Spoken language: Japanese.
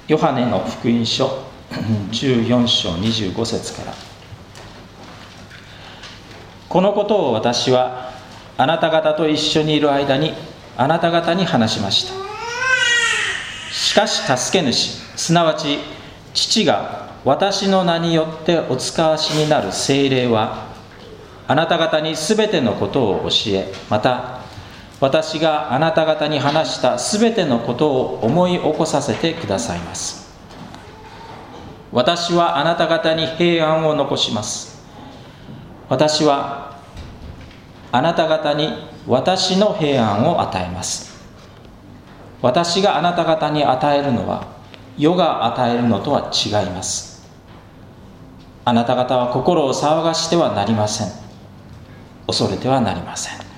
ヨハネの福音書14章25節から。このことを私はあなた方と一緒にいる間にあなた方に話しました。しかし助け主、すなわち父が私の名によってお使わしになる聖霊は、あなた方にすべてのことを教え、また私があなた方に話したすべてのことを思い起こさせてくださいます。私はあなた方に平安を残します。私はあなた方に私の平安を与えます。私があなた方に与えるのは世が与えるのとは違います。あなた方は心を騒がしてはなりません。恐れてはなりません。